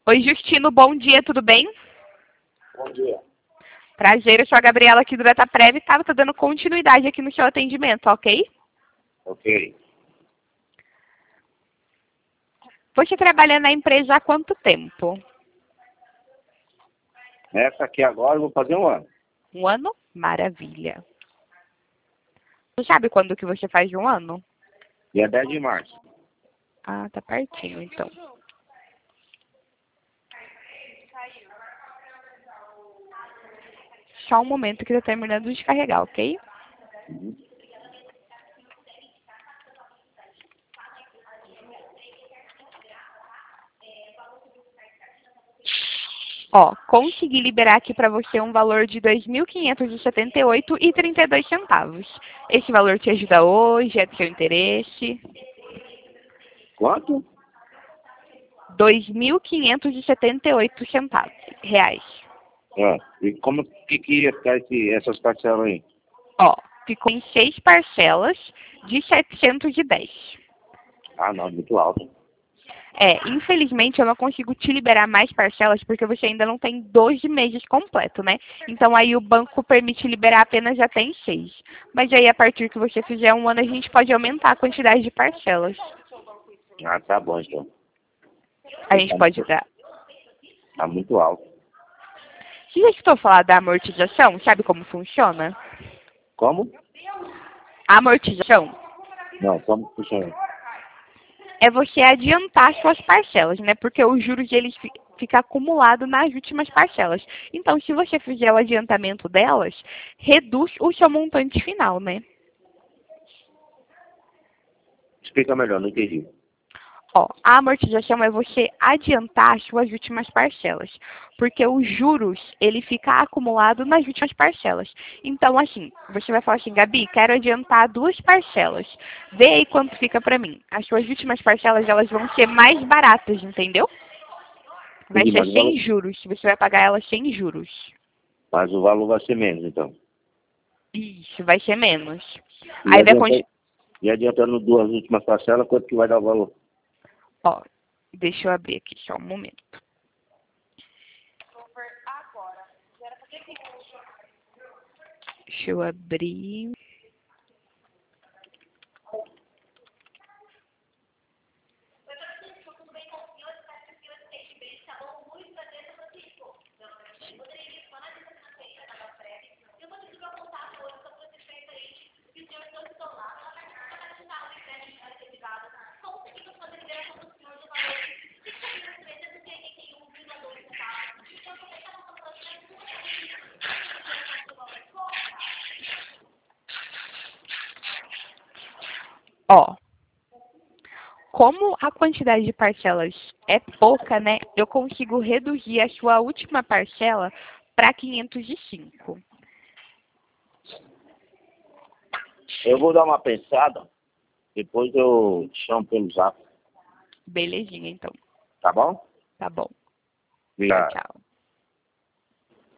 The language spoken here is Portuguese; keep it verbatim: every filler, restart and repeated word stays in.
Oi, Justino, bom dia, tudo bem? Bom dia. Prazer, eu sou a Gabriela aqui do DataPrev e estava dando continuidade aqui no seu atendimento, ok? Ok. Você trabalha na empresa há quanto tempo? Essa aqui agora eu vou fazer um ano. Um ano? Maravilha. Você sabe quando que você faz um ano? Dia dez de março. Ah, tá pertinho, então. Só um momento que está terminando de carregar, ok? Uhum. Ó, consegui liberar aqui para você um valor de dois mil quinhentos e setenta e oito reais e trinta e dois centavos. Esse valor te ajuda hoje? É do seu interesse? Quanto? dois mil quinhentos e setenta e oito centavos, reais. Ah, e como que, que ia ficar esse, essas parcelas aí? Ó, ficou em seis parcelas de setecentos e dez. Ah, não, muito alto. É, infelizmente eu não consigo te liberar mais parcelas porque você ainda não tem doze meses completo, né? Então aí o banco permite liberar apenas até em seis. Mas aí a partir que você fizer um ano a gente pode aumentar a quantidade de parcelas. Ah, tá bom então. A gente Tá pode muito, dar. tá muito alto. Você já escutou falar da amortização? Sabe como funciona? Como? A amortização Não, como que funciona? é você adiantar suas parcelas, né? Porque os juros eles fi- fica acumulado nas últimas parcelas. Então, se você fizer o adiantamento delas, reduz o seu montante final, né? Explica melhor, não entendi. Ó, a amortização é você adiantar as suas últimas parcelas, porque os juros ele fica acumulado nas últimas parcelas. Então, assim, você vai falar assim, Gabi, quero adiantar duas parcelas. Vê aí quanto fica para mim. As suas últimas parcelas elas vão ser mais baratas, entendeu? Vai Entendi, ser mas o sem valor, juros. Você vai pagar elas sem juros. mas o valor vai ser menos, então. Isso, vai ser menos. E Aí vai con- adiantando, e adiantando duas últimas parcelas, quanto que vai dar o valor? Ó, deixa eu abrir aqui só um momento. Deixa eu abrir. Ó, como a quantidade de parcelas é pouca, né? Eu consigo reduzir a sua última parcela para quinhentos e cinco. Eu vou dar uma pensada, depois eu te chamo pelo zap, Belezinha, então. tá bom? Tá bom. Tchau, Obrigado. tchau.